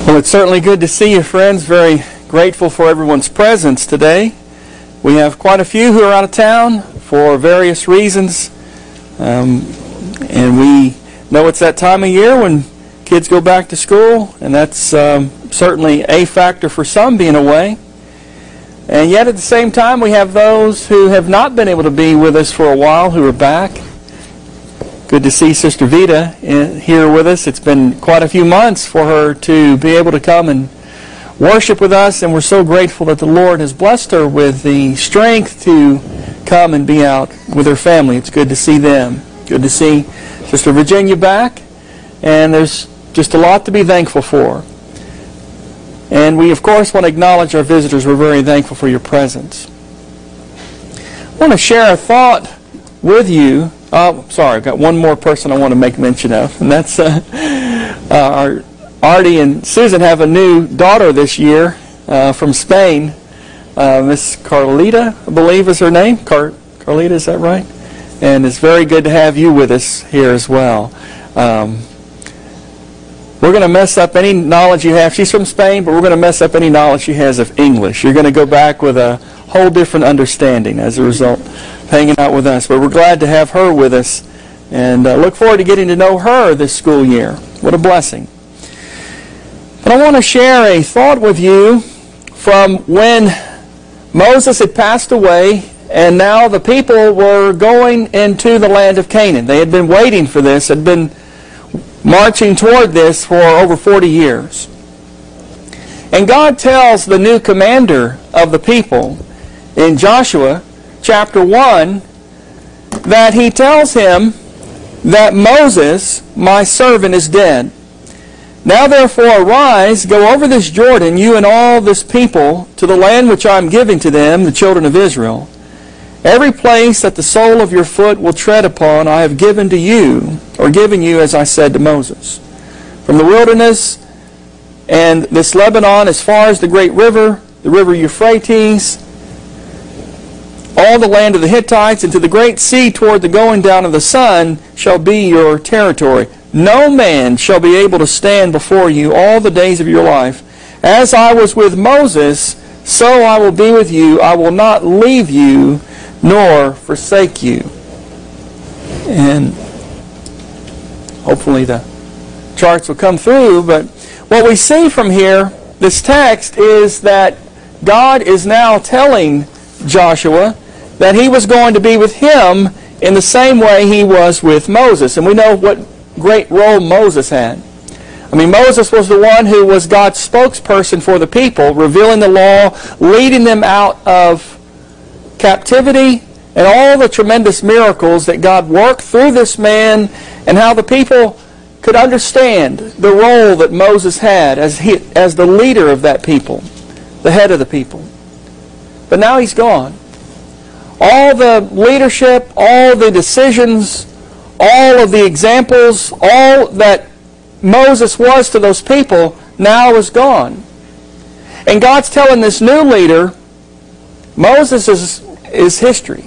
Well, it's certainly good to see you, friends. Very grateful for everyone's presence today. We have quite a few who are out of town for various reasons. And we know it's that time of year when kids go back to school, and that's certainly a factor for some being away. And yet at the same time, we have those who have not been able to be with us for a while who are back. Good to see Sister Vita here with us. It's been quite a few months for her to be able to come and worship with us, and we're so grateful that the Lord has blessed her with the strength to come and be out with her family. It's good to see them. Good to see Sister Virginia back, and there's just a lot to be thankful for. And we, of course, want to acknowledge our visitors. We're very thankful for your presence. I want to share a thought with you. Sorry, I've got one more person I want to make mention of, and that's our Artie and Susan have a new daughter this year from Spain. Miss Carlita, I believe is her name. Carlita, is that right? And it's very good to have you with us here as well. We're going to mess up any knowledge you have. She's from Spain, but we're going to mess up any knowledge she has of English. You're going to go back with a whole different understanding as a result of hanging out with us. But we're glad to have her with us, and look forward to getting to know her this school year. What a blessing. But I want to share a thought with you from when Moses had passed away, and now the people were going into the land of Canaan. They had been waiting for this, had been marching toward this for over 40 years. And God tells the new commander of the people in Joshua chapter 1 that he tells him that Moses, my servant, is dead. Now therefore arise, go over this Jordan, you and all this people, to the land which I am giving to them, the children of Israel. Every place that the sole of your foot will tread upon, I have given to you, or given you, as I said to Moses. From the wilderness and this Lebanon as far as the great river, the river Euphrates, all the land of the Hittites, and to the great sea toward the going down of the sun shall be your territory. No man shall be able to stand before you all the days of your life. As I was with Moses, so I will be with you. I will not leave you nor forsake you. And hopefully the charts will come through, but what we see from here, this text, is that God is now telling Joshua that he was going to be with him in the same way he was with Moses. And we know what great role Moses had. I mean, Moses was the one who was God's spokesperson for the people, revealing the law, leading them out of captivity, and all the tremendous miracles that God worked through this man, and how the people could understand the role that Moses had as the leader of that people, the head of the people. But now he's gone. All the leadership, all the decisions, all of the examples, all that Moses was to those people now is gone. And God's telling this new leader, Moses is history.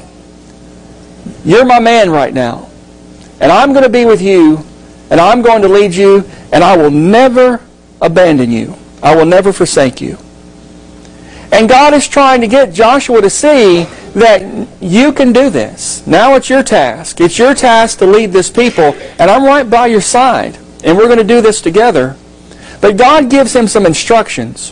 You're my man right now. And I'm going to be with you, and I'm going to lead you, and I will never abandon you. I will never forsake you. And God is trying to get Joshua to see that you can do this. Now it's your task. It's your task to lead this people, and I'm right by your side, and we're going to do this together. But God gives him some instructions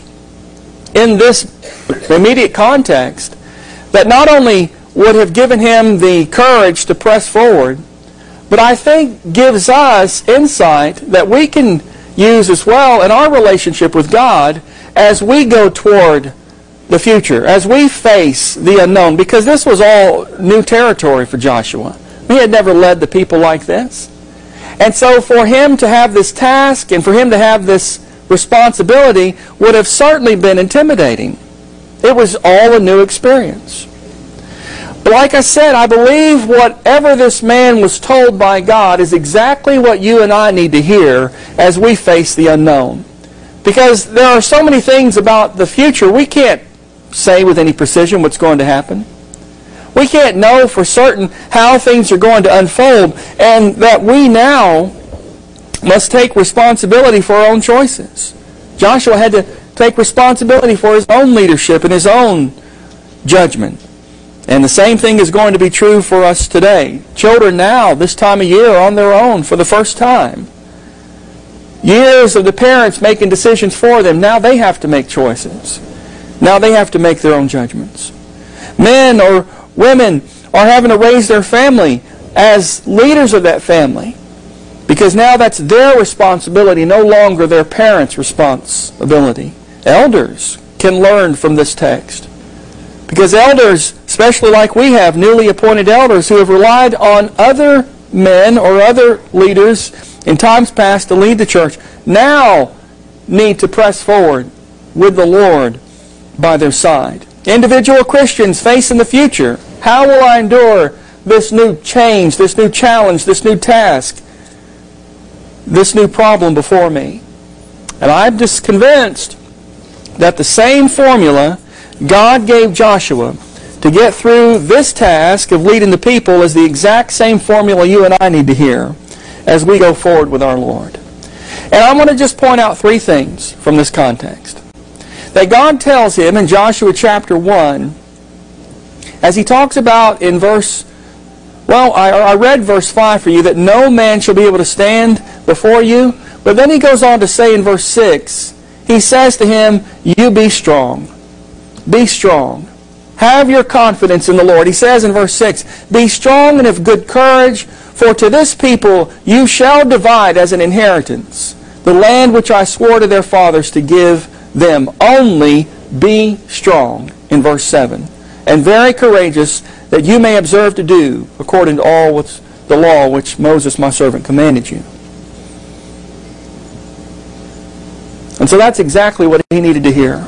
in this immediate context that not only would have given him the courage to press forward, but I think gives us insight that we can use as well in our relationship with God as we go toward the future, as we face the unknown, because this was all new territory for Joshua. He had never led the people like this. And so for him to have this task and for him to have this responsibility would have certainly been intimidating. It was all a new experience. But like I said, I believe whatever this man was told by God is exactly what you and I need to hear as we face the unknown. Because there are so many things about the future we can't say with any precision what's going to happen. We can't know for certain how things are going to unfold, and that we now must take responsibility for our own choices. Joshua had to take responsibility for his own leadership and his own judgment. And the same thing is going to be true for us today. Children now, this time of year, are on their own for the first time. Years of the parents making decisions for them, now they have to make choices. Now they have to make their own judgments. Men or women are having to raise their family as leaders of that family, because now that's their responsibility, no longer their parents' responsibility. Elders can learn from this text, because elders, especially like we have, newly appointed elders who have relied on other men or other leaders in times past to lead the church, now need to press forward with the Lord by their side. Individual Christians facing the future. How will I endure this new change, this new challenge, this new task, this new problem before me? And I'm just convinced that the same formula God gave Joshua to get through this task of leading the people is the exact same formula you and I need to hear as we go forward with our Lord. And I want to just point out three things from this context. That God tells him in Joshua chapter 1, as he talks about in verse, I read verse 5 for you, that no man shall be able to stand before you. But then he goes on to say in verse 6, he says to him, you be strong. Be strong. Have your confidence in the Lord. He says in verse 6, be strong and of good courage, for to this people you shall divide as an inheritance the land which I swore to their fathers to give them. Only be strong, in verse 7, and very courageous, that you may observe to do according to all the law which Moses my servant commanded you. And so that's exactly what he needed to hear.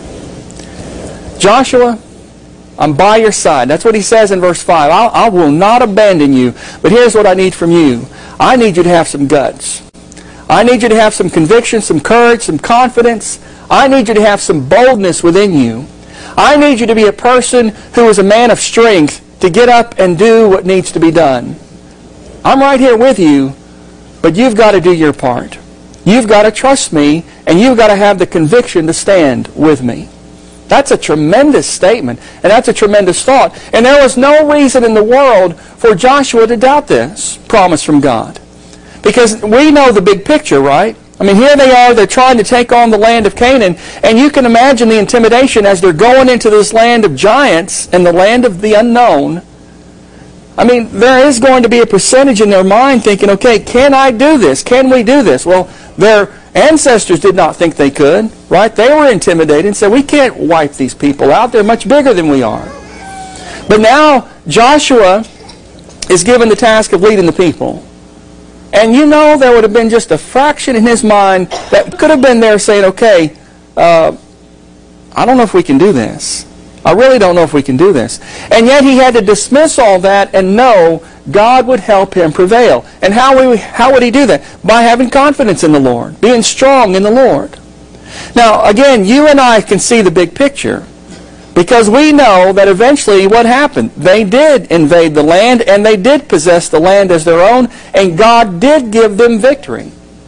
Joshua, I'm by your side. That's what he says in verse 5. I will not abandon you. But here's what I need from you. I need you to have some guts. I need you to have some conviction, some courage, some confidence. I need you to have some boldness within you. I need you to be a person who is a man of strength to get up and do what needs to be done. I'm right here with you, but you've got to do your part. You've got to trust me, and you've got to have the conviction to stand with me. That's a tremendous statement, and that's a tremendous thought. And there was no reason in the world for Joshua to doubt this promise from God. Because we know the big picture, right? I mean, here they are, they're trying to take on the land of Canaan, and you can imagine the intimidation as they're going into this land of giants and the land of the unknown. I mean, there is going to be a percentage in their mind thinking, okay, can I do this? Can we do this? Well, their ancestors did not think they could, right? They were intimidated and said, we can't wipe these people out. They're much bigger than we are. But now Joshua is given the task of leading the people. And you know there would have been just a fraction in his mind that could have been there saying, okay, I don't know if we can do this. I really don't know if we can do this. And yet he had to dismiss all that and know God would help him prevail. And how would he do that? By having confidence in the Lord, being strong in the Lord. Now, again, you and I can see the big picture, because we know that eventually what happened? They did invade the land, and they did possess the land as their own, and God did give them victory.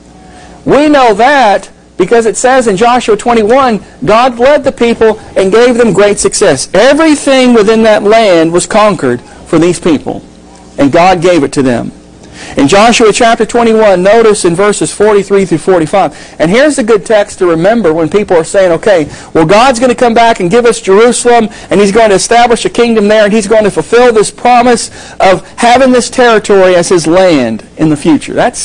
We know that because it says in Joshua 21, God led the people and gave them great success. Everything within that land was conquered for these people, and God gave it to them. In Joshua chapter 21, notice in verses 43 through 45. And here's the good text to remember when people are saying, okay, well, God's going to come back and give us Jerusalem, and He's going to establish a kingdom there, and He's going to fulfill this promise of having this territory as His land in the future. That's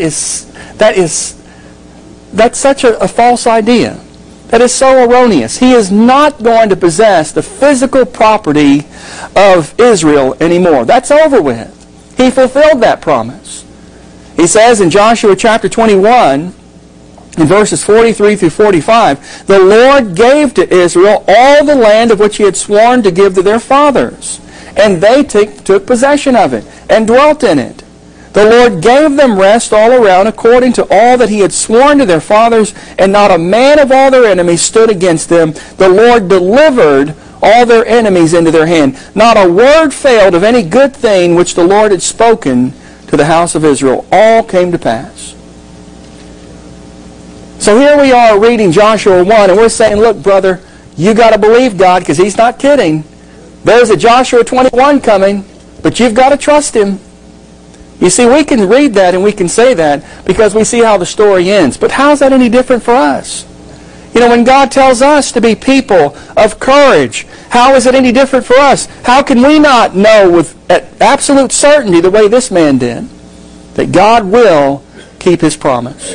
such a false idea. That is so erroneous. He is not going to possess the physical property of Israel anymore. That's over with. He fulfilled that promise. He says in Joshua chapter 21, in verses 43 through 45, the Lord gave to Israel all the land of which He had sworn to give to their fathers, and they took possession of it and dwelt in it. The Lord gave them rest all around according to all that He had sworn to their fathers, and not a man of all their enemies stood against them. The Lord delivered all their enemies into their hand. Not a word failed of any good thing which the Lord had spoken to the house of Israel. All came to pass. So here we are reading Joshua 1, and we're saying, look, brother, you got to believe God, because He's not kidding. There's a Joshua 21 coming, but you've got to trust Him. You see, we can read that and we can say that because we see how the story ends. But how is that any different for us? You know, when God tells us to be people of courage, how is it any different for us? How can we not know with absolute certainty, the way this man did, that God will keep His promise?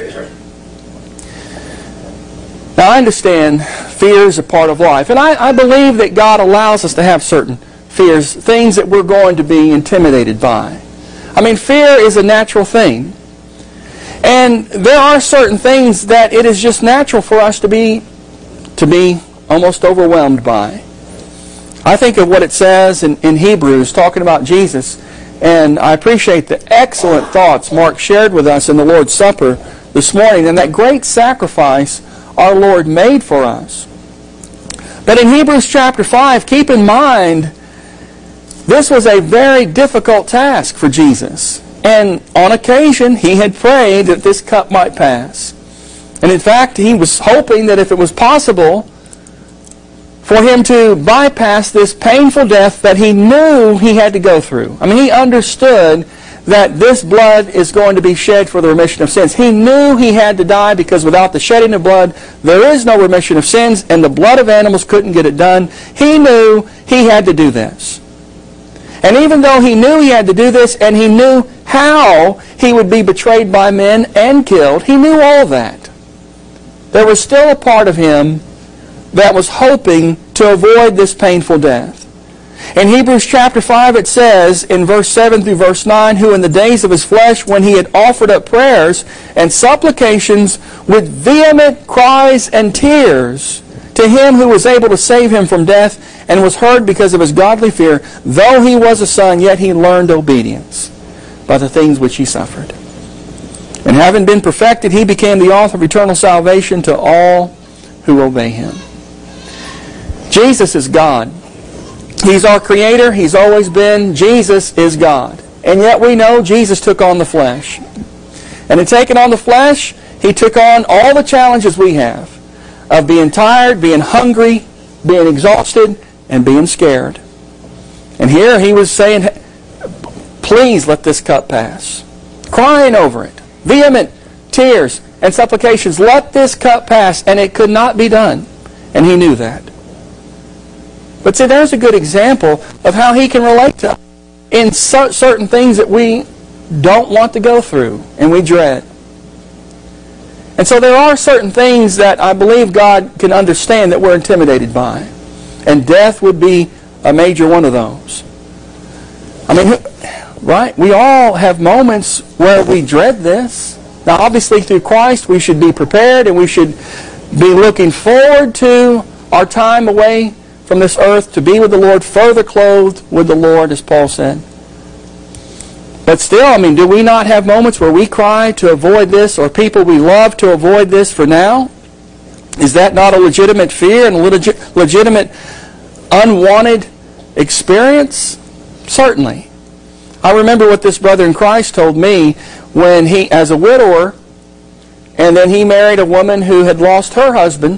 Now, I understand fear is a part of life. And I believe that God allows us to have certain fears, things that we're going to be intimidated by. I mean, fear is a natural thing. And there are certain things that it is just natural for us to be almost overwhelmed by. I think of what it says in Hebrews, talking about Jesus, and I appreciate the excellent thoughts Mark shared with us in the Lord's Supper this morning, and that great sacrifice our Lord made for us. But in Hebrews chapter 5, keep in mind, this was a very difficult task for Jesus. And on occasion, He had prayed that this cup might pass. And in fact, He was hoping that if it was possible for Him to bypass this painful death that He knew He had to go through. I mean, He understood that this blood is going to be shed for the remission of sins. He knew He had to die because without the shedding of blood, there is no remission of sins, and the blood of animals couldn't get it done. He knew He had to do this. And even though He knew He had to do this, and He knew how He would be betrayed by men and killed, He knew all that, there was still a part of Him that was hoping to avoid this painful death. In Hebrews chapter 5 it says, in verse 7 through verse 9, who in the days of His flesh, when He had offered up prayers and supplications with vehement cries and tears to Him who was able to save him from death, and was heard because of his godly fear, though He was a son, yet He learned obedience by the things which He suffered. And having been perfected, He became the author of eternal salvation to all who obey Him. Jesus is God. He's our Creator. He's always been. Jesus is God. And yet we know Jesus took on the flesh. And in taking on the flesh, He took on all the challenges we have of being tired, being hungry, being exhausted, and being scared. And here He was saying, please let this cup pass. Crying over it. Vehement tears and supplications. Let this cup pass. And it could not be done. And He knew that. But see, there's a good example of how He can relate to us in certain things that we don't want to go through and we dread. And so there are certain things that I believe God can understand that we're intimidated by. And death would be a major one of those. I mean, right? We all have moments where we dread this. Now, obviously, through Christ, we should be prepared and we should be looking forward to our time away from this earth to be with the Lord, further clothed with the Lord, as Paul said. But still, I mean, do we not have moments where we cry to avoid this, or people we love to avoid this for now? Is that not a legitimate fear and a legitimate unwanted experience? Certainly. I remember what this brother in Christ told me when he, as a widower, and then he married a woman who had lost her husband.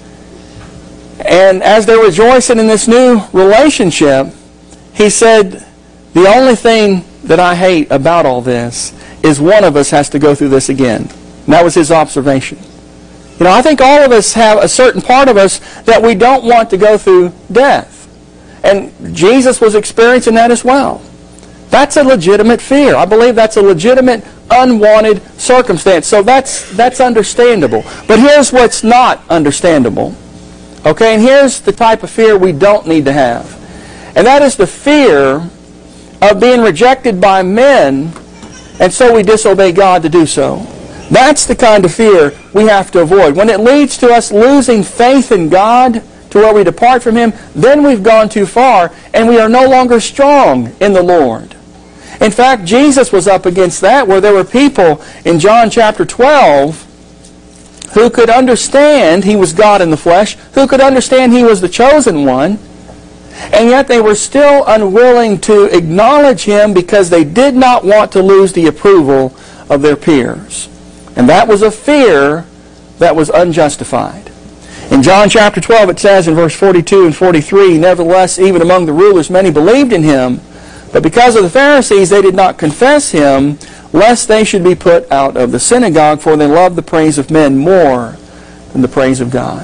And as they're rejoicing in this new relationship, he said, the only thing that I hate about all this is one of us has to go through this again. And that was his observation. You know, I think all of us have a certain part of us that we don't want to go through death. And Jesus was experiencing that as well. That's a legitimate fear. I believe that's a legitimate, unwanted circumstance. So that's understandable. But here's what's not understandable. Okay, and here's the type of fear we don't need to have. And that is the fear of being rejected by men, and so we disobey God to do so. That's the kind of fear we have to avoid. When it leads to us losing faith in God to where we depart from Him, then we've gone too far and we are no longer strong in the Lord. In fact, Jesus was up against that, where there were people in John chapter 12 who could understand He was God in the flesh, who could understand He was the chosen one, and yet they were still unwilling to acknowledge Him because they did not want to lose the approval of their peers. And that was a fear that was unjustified. In John chapter 12 it says in verse 42 and 43, "Nevertheless, even among the rulers many believed in him, but because of the Pharisees they did not confess him, lest they should be put out of the synagogue, for they loved the praise of men more than the praise of God."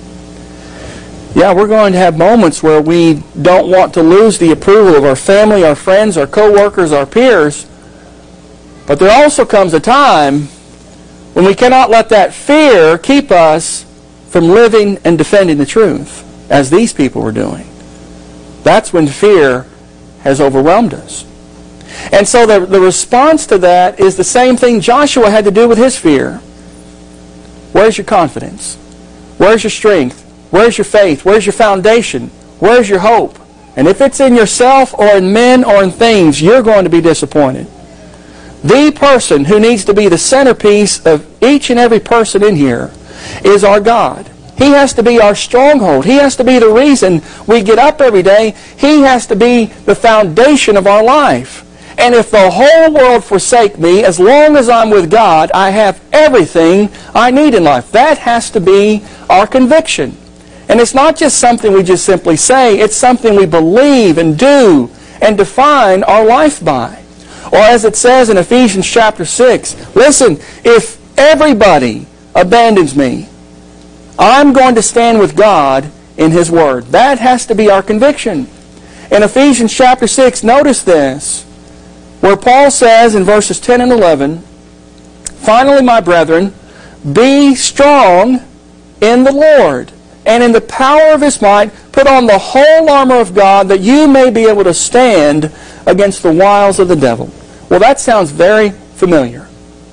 Yeah, we're going to have moments where we don't want to lose the approval of our family, our friends, our co-workers, our peers. But there also comes a time when we cannot let that fear keep us from living and defending the truth, as these people were doing. That's when fear has overwhelmed us. And so the response to that is the same thing Joshua had to do with his fear. Where's your confidence? Where's your strength? Where's your faith? Where's your foundation? Where's your hope? And if it's in yourself or in men or in things, you're going to be disappointed. The person who needs to be the centerpiece of each and every person in here is our God. He has to be our stronghold. He has to be the reason we get up every day. He has to be the foundation of our life. And if the whole world forsake me, as long as I'm with God, I have everything I need in life. That has to be our conviction. And it's not just something we just simply say. It's something we believe and do and define our life by. Or as it says in Ephesians chapter 6, listen, if everybody abandons me, I'm going to stand with God in His Word. That has to be our conviction. In Ephesians chapter 6, notice this, where Paul says in verses 10 and 11, "Finally, my brethren, be strong in the Lord, and in the power of His might, put on the whole armor of God, that you may be able to stand against the wiles of the devil." Well, that sounds very familiar.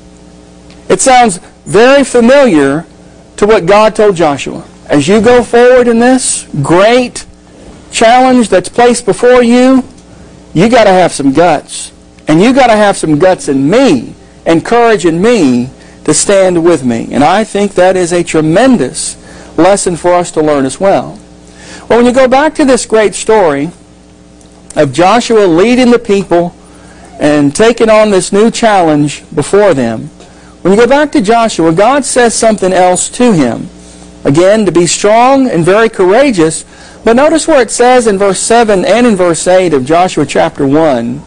It sounds very familiar to what God told Joshua. As you go forward in this great challenge that's placed before you, you got to have some guts. And you got to have some guts in me and courage in me to stand with me. And I think that is a tremendous lesson for us to learn as well. Well, when you go back to this great story of Joshua leading the people and taking on this new challenge before them, when you go back to Joshua, God says something else to him. Again, to be strong and very courageous. But notice where it says in verse 7 and in verse 8 of Joshua chapter 1,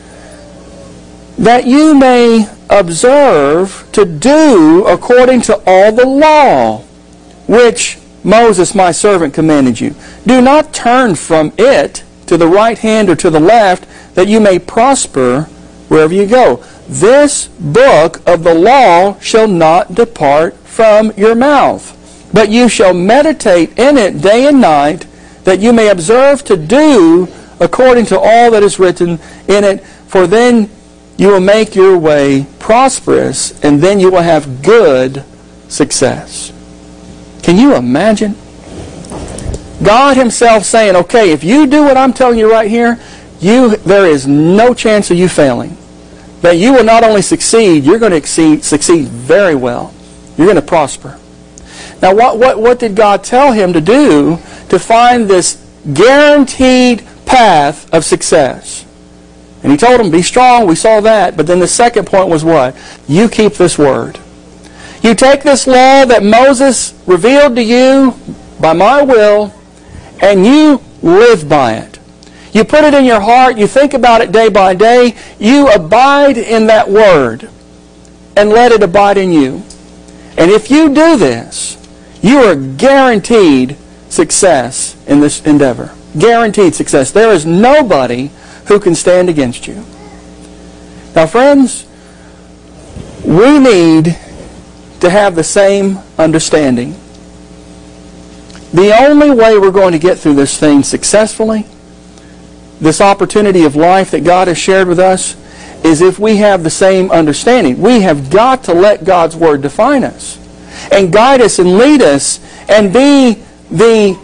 that you may observe to do according to all the law which Moses my servant commanded you. Do not turn from it to the right hand or to the left, that you may prosper wherever you go. This book of the law shall not depart from your mouth, but you shall meditate in it day and night, that you may observe to do according to all that is written in it, for then you will make your way prosperous, and then you will have good success. Can you imagine? God Himself saying, okay, if you do what I'm telling you right here, there is no chance of you failing. That you will not only succeed, you're going to succeed very well. You're going to prosper. Now, what did God tell him to do to find this guaranteed path of success? And He told him, be strong, we saw that. But then the second point was what? You keep this word. You take this law that Moses revealed to you by my will, and you live by it. You put it in your heart, you think about it day by day, you abide in that word, and let it abide in you. And if you do this, you are guaranteed success in this endeavor. Guaranteed success. There is nobody who can stand against you. Now, friends, we need to have the same understanding. The only way we're going to get through this thing successfully, this opportunity of life that God has shared with us, is if we have the same understanding. We have got to let God's Word define us and guide us and lead us and be the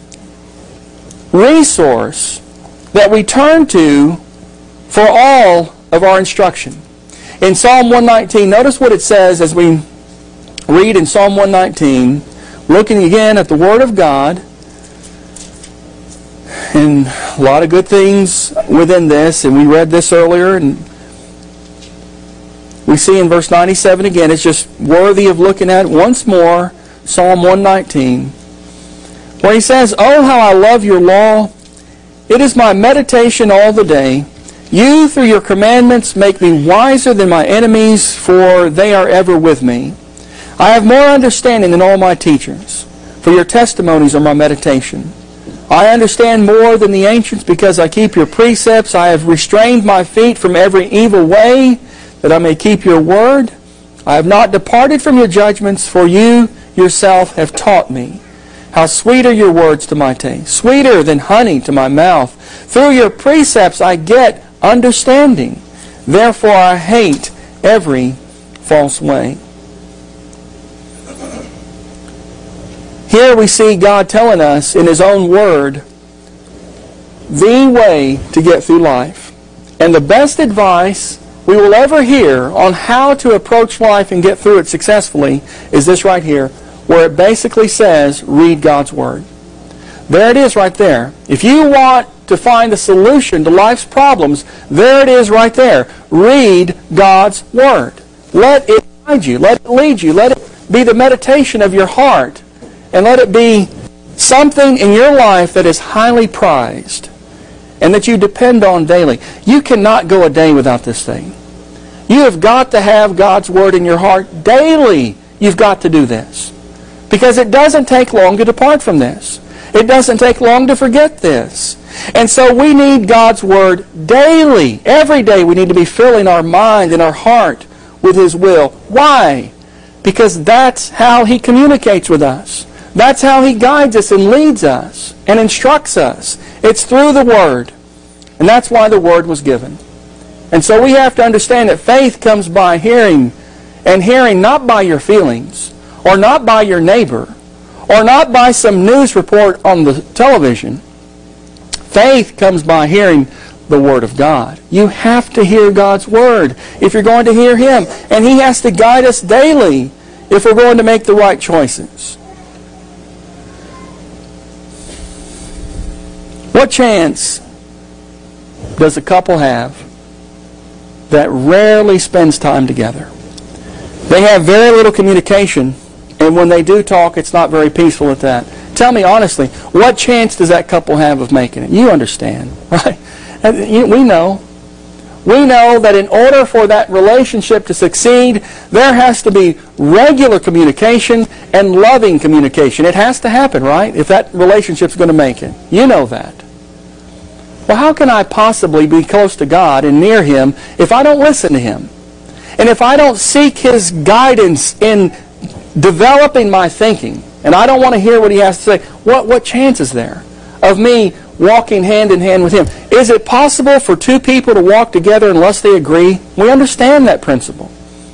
resource that we turn to for all of our instruction. In Psalm 119, notice what it says as we read in Psalm 119, looking again at the Word of God, and a lot of good things within this, and we read this earlier, and we see in verse 97 again, it's just worthy of looking at once more, Psalm 119, where he says, "Oh, how I love your law! It is my meditation all the day. You, through your commandments, make me wiser than my enemies, for they are ever with me. I have more understanding than all my teachers, for your testimonies are my meditation. I understand more than the ancients because I keep your precepts. I have restrained my feet from every evil way, that I may keep your word. I have not departed from your judgments, for you yourself have taught me. How sweet are your words to my taste, sweeter than honey to my mouth. Through your precepts I get understanding. Therefore I hate every false way." Here we see God telling us in His own Word the way to get through life. And the best advice we will ever hear on how to approach life and get through it successfully is this right here, where it basically says, read God's Word. There it is right there. If you want to find the solution to life's problems, there it is right there. Read God's Word. Let it guide you. Let it lead you. Let it be the meditation of your heart. And let it be something in your life that is highly prized and that you depend on daily. You cannot go a day without this thing. You have got to have God's Word in your heart daily. You've got to do this. Because it doesn't take long to depart from this. It doesn't take long to forget this. And so we need God's Word daily. Every day we need to be filling our mind and our heart with His will. Why? Because that's how He communicates with us. That's how He guides us and leads us and instructs us. It's through the Word. And that's why the Word was given. And so we have to understand that faith comes by hearing, and hearing not by your feelings, or not by your neighbor, or not by some news report on the television. Faith comes by hearing the Word of God. You have to hear God's Word if you're going to hear Him. And He has to guide us daily if we're going to make the right choices. What chance does a couple have that rarely spends time together? They have very little communication, and when they do talk, it's not very peaceful at that. Tell me honestly, what chance does that couple have of making it? You understand, right? We know. We know that in order for that relationship to succeed, there has to be regular communication and loving communication. It has to happen, right? If that relationship's going to make it. You know that. Well, how can I possibly be close to God and near Him if I don't listen to Him? And if I don't seek His guidance in developing my thinking, and I don't want to hear what He has to say, what chance is there of me walking hand in hand with Him? Is it possible for two people to walk together unless they agree? We understand that principle.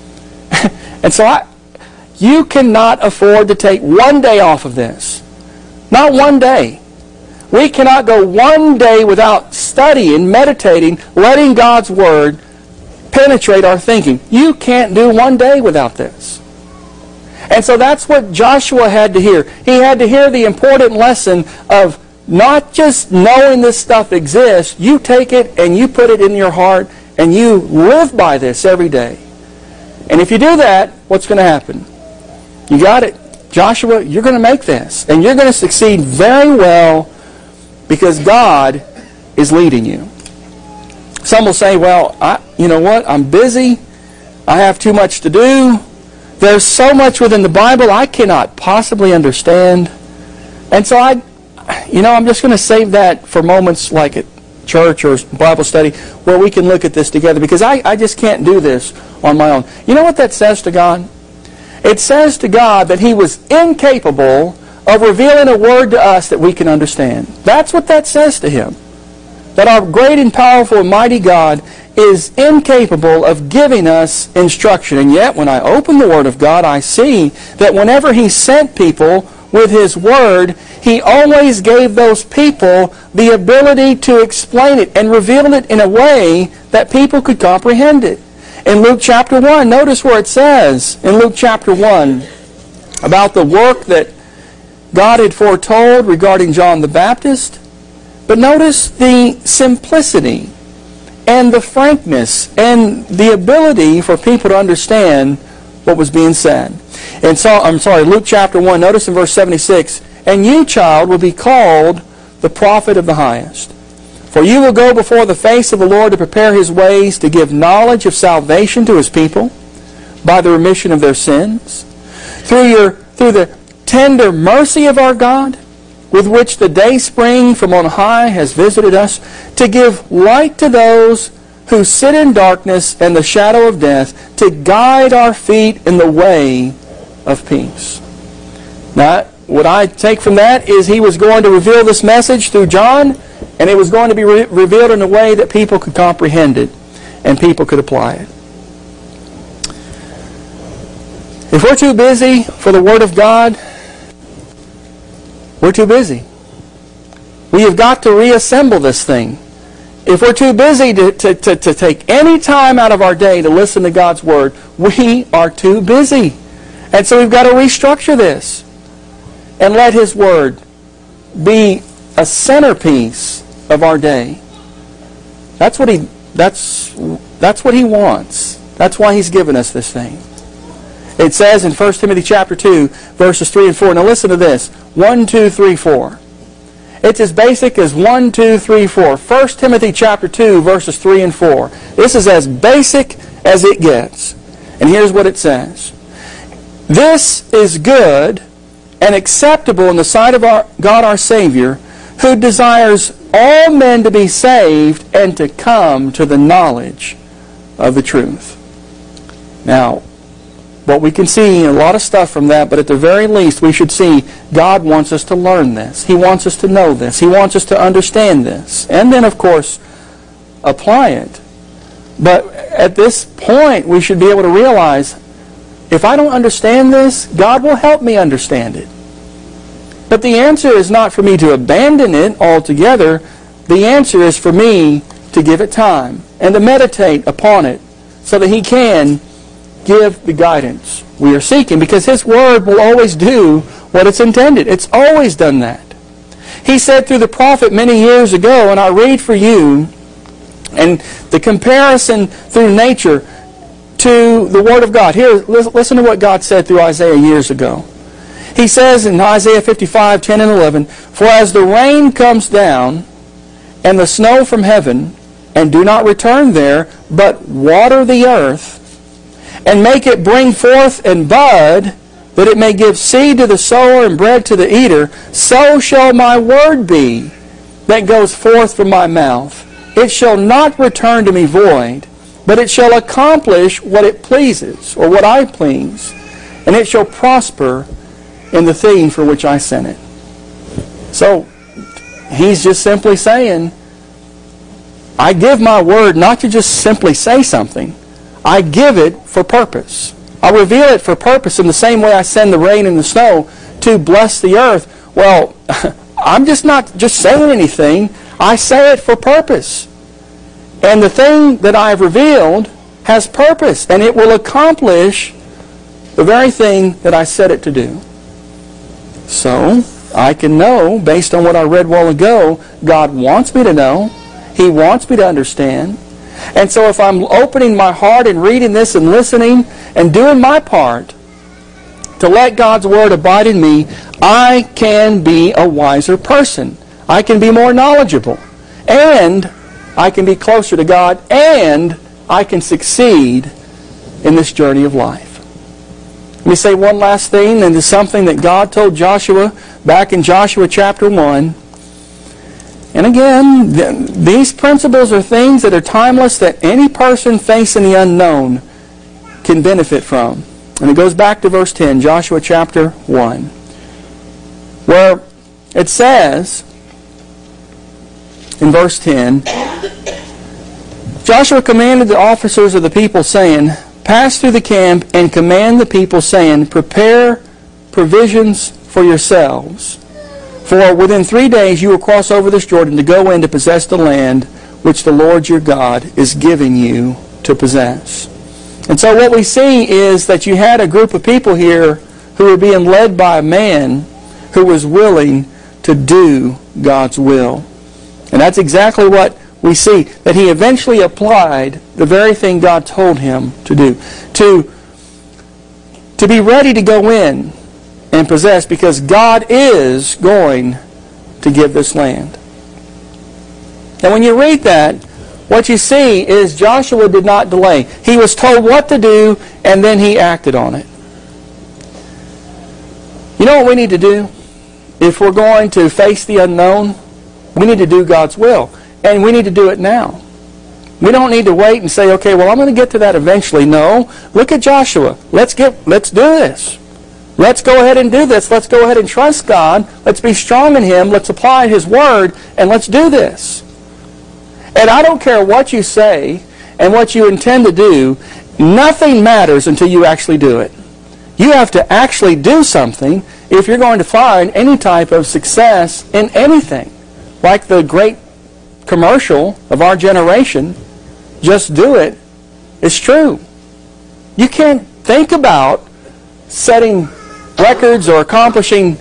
And so you cannot afford to take one day off of this. Not one day. We cannot go one day without studying, meditating, letting God's Word penetrate our thinking. You can't do one day without this. And so that's what Joshua had to hear. He had to hear the important lesson of not just knowing this stuff exists. You take it and you put it in your heart and you live by this every day. And if you do that, what's going to happen? You got it. Joshua, you're going to make this. And you're going to succeed very well because God is leading you. Some will say, well, you know what? I'm busy. I have too much to do. There's so much within the Bible I cannot possibly understand. And so I'm just going to save that for moments like at church or Bible study where we can look at this together because I just can't do this on my own. You know what that says to God? It says to God that He was incapable of revealing a word to us that we can understand. That's what that says to Him. That our great and powerful and mighty God is incapable of giving us instruction. And yet, when I open the Word of God, I see that whenever He sent people with His Word, He always gave those people the ability to explain it and reveal it in a way that people could comprehend it. In Luke chapter 1, notice where it says, in Luke chapter 1, about the work that God had foretold regarding John the Baptist. But notice the simplicity and the frankness and the ability for people to understand what was being said. And so, Luke chapter 1, notice in verse 76, "And you, child, will be called the prophet of the highest. For you will go before the face of the Lord to prepare His ways, to give knowledge of salvation to His people by the remission of their sins, through the tender mercy of our God, with which the day spring from on high has visited us, to give light to those who sit in darkness and the shadow of death, to guide our feet in the way of peace." Now, what I take from that is He was going to reveal this message through John, and it was going to be revealed in a way that people could comprehend it and people could apply it. If we're too busy for the Word of God, we're too busy. We have got to reassemble this thing. If we're too busy to take any time out of our day to listen to God's Word, we are too busy. And so we've got to restructure this and let His Word be a centerpiece of our day. That's what He wants. That's why He's given us this thing. It says in 1 Timothy chapter 2, verses 3 and 4. Now listen to this. 1, 2, 3, 4. It's as basic as 1, 2, 3, 4. 1 Timothy chapter 2, verses 3 and 4. This is as basic as it gets. And here's what it says. "This is good and acceptable in the sight of our God our Savior, who desires all men to be saved and to come to the knowledge of the truth." Now, what we can see a lot of stuff from that, but at the very least we should see God wants us to learn this. He wants us to know this. He wants us to understand this. And then, of course, apply it. But at this point, we should be able to realize, if I don't understand this, God will help me understand it. But the answer is not for me to abandon it altogether. The answer is for me to give it time and to meditate upon it so that He can give the guidance we are seeking, because His Word will always do what it's intended. It's always done that. He said through the prophet many years ago, and I read for you, and the comparison through nature to the Word of God. Here, listen to what God said through Isaiah years ago. He says in Isaiah 55, 10 and 11, "For as the rain comes down and the snow from heaven, and do not return there, but water the earth, and make it bring forth and bud, that it may give seed to the sower and bread to the eater, so shall my word be that goes forth from my mouth. It shall not return to me void, but it shall accomplish what it pleases," or what I please, "and it shall prosper in the thing for which I sent it." So, He's just simply saying, I give my word not to just simply say something. I give it for purpose. I reveal it for purpose in the same way I send the rain and the snow to bless the earth. Well, I'm just not just saying anything. I say it for purpose. And the thing that I have revealed has purpose, and it will accomplish the very thing that I set it to do. So, I can know, based on what I read a while ago, God wants me to know. He wants me to understand. And so if I'm opening my heart and reading this and listening and doing my part to let God's Word abide in me, I can be a wiser person. I can be more knowledgeable. And I can be closer to God. And I can succeed in this journey of life. Let me say one last thing, and it's something that God told Joshua back in Joshua chapter 1. And again, these principles are things that are timeless, that any person facing the unknown can benefit from. And it goes back to verse 10, Joshua chapter 1, where it says, in verse 10, "Joshua commanded the officers of the people, saying, Pass through the camp and command the people, saying, Prepare provisions for yourselves. For within 3 days you will cross over this Jordan to go in to possess the land which the Lord your God is giving you to possess." And so what we see is that you had a group of people here who were being led by a man who was willing to do God's will. And that's exactly what we see that he eventually applied the very thing God told him to do. To be ready to go in and possess, because God is going to give this land. And when you read that, what you see is Joshua did not delay. He was told what to do, and then he acted on it. You know what we need to do? If we're going to face the unknown, we need to do God's will. And we need to do it now. We don't need to wait and say, okay, well, I'm going to get to that eventually. No. Look at Joshua. Let's do this. Let's go ahead and do this. Let's go ahead and trust God. Let's be strong in Him. Let's apply His Word, and let's do this. And I don't care what you say and what you intend to do, nothing matters until you actually do it. You have to actually do something if you're going to find any type of success in anything. Like the great commercial of our generation, just do it, is true. You can't think about setting records or accomplishing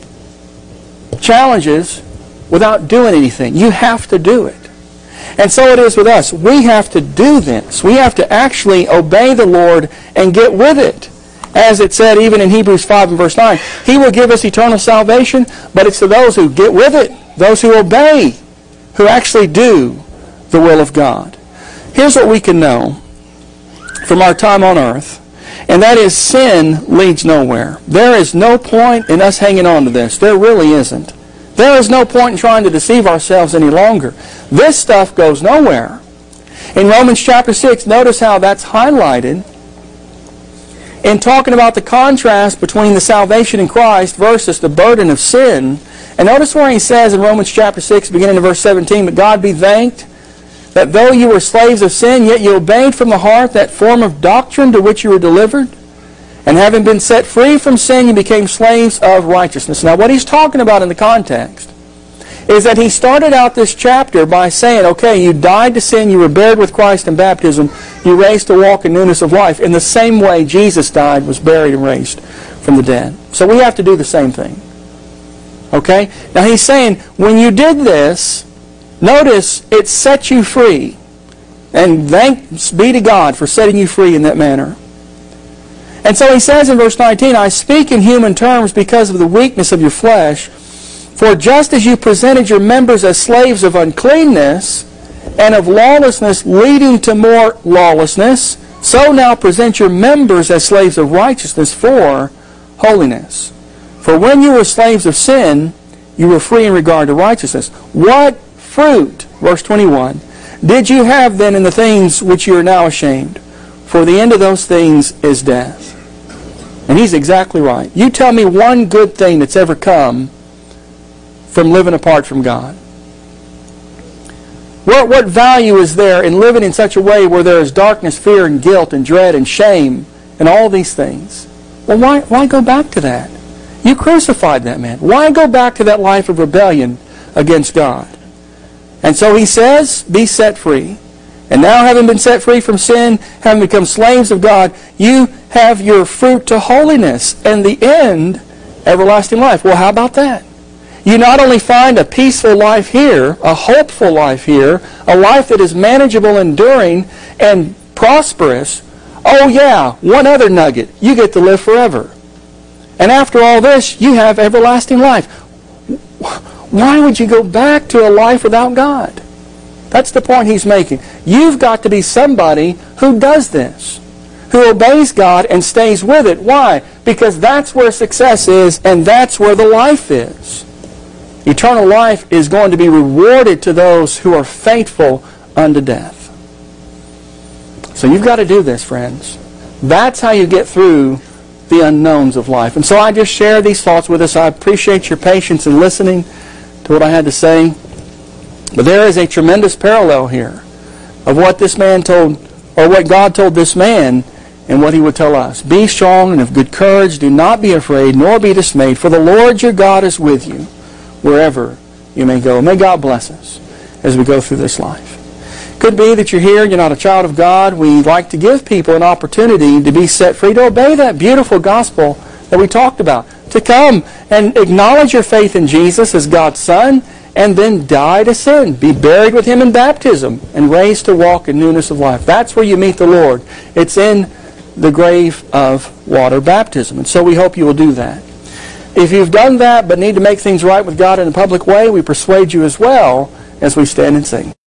challenges without doing anything. You have to do it. And so it is with us. We have to do this. We have to actually obey the Lord and get with it. As it said even in Hebrews 5 and verse 9, He will give us eternal salvation, but it's to those who get with it, those who obey, who actually do the will of God. Here's what we can know from our time on earth, and that is sin leads nowhere. There is no point in us hanging on to this. There really isn't. There is no point in trying to deceive ourselves any longer. This stuff goes nowhere. In Romans chapter 6, notice how that's highlighted in talking about the contrast between the salvation in Christ versus the burden of sin. And notice where he says in Romans chapter 6, beginning in verse 17, "But God be thanked, that though you were slaves of sin, yet you obeyed from the heart that form of doctrine to which you were delivered. And having been set free from sin, you became slaves of righteousness." Now what he's talking about in the context is that he started out this chapter by saying, okay, you died to sin, you were buried with Christ in baptism, you raised to walk in newness of life, in the same way Jesus died, was buried, and raised from the dead. So we have to do the same thing. Okay? Now he's saying, when you did this, notice it set you free. And thanks be to God for setting you free in that manner. And so he says in verse 19, "I speak in human terms because of the weakness of your flesh. For just as you presented your members as slaves of uncleanness and of lawlessness leading to more lawlessness, so now present your members as slaves of righteousness for holiness. For when you were slaves of sin, you were free in regard to righteousness. What fruit," verse 21, "did you have then in the things which you are now ashamed? For the end of those things is death." And he's exactly right. You tell me one good thing that's ever come from living apart from God. What value is there in living in such a way where there is darkness, fear, and guilt, and dread, and shame, and all these things? Well, why go back to that? You crucified that man. Why go back to that life of rebellion against God? And so he says, be set free. And now, having been set free from sin, having become slaves of God, you have your fruit to holiness, and the end, everlasting life. Well, how about that? You not only find a peaceful life here, a hopeful life here, a life that is manageable, enduring, and prosperous. Oh yeah, one other nugget. You get to live forever. And after all this, you have everlasting life. Why would you go back to a life without God? That's the point he's making. You've got to be somebody who does this, who obeys God and stays with it. Why? Because that's where success is, and that's where the life is. Eternal life is going to be rewarded to those who are faithful unto death. So you've got to do this, friends. That's how you get through the unknowns of life. And so I just share these thoughts with us. I appreciate your patience in listening to what I had to say. But there is a tremendous parallel here of what this man told, or what God told this man, and what he would tell us. Be strong and of good courage. Do not be afraid, nor be dismayed, for the Lord your God is with you wherever you may go. May God bless us as we go through this life. Could be that you're here, you're not a child of God. We like to give people an opportunity to be set free, to obey that beautiful gospel that we talked about, to come and acknowledge your faith in Jesus as God's Son, and then die to sin, be buried with him in baptism, and raised to walk in newness of life. That's where you meet the Lord. It's in the grave of water baptism. And so we hope you will do that. If you've done that but need to make things right with God in a public way, we persuade you as well as we stand and sing.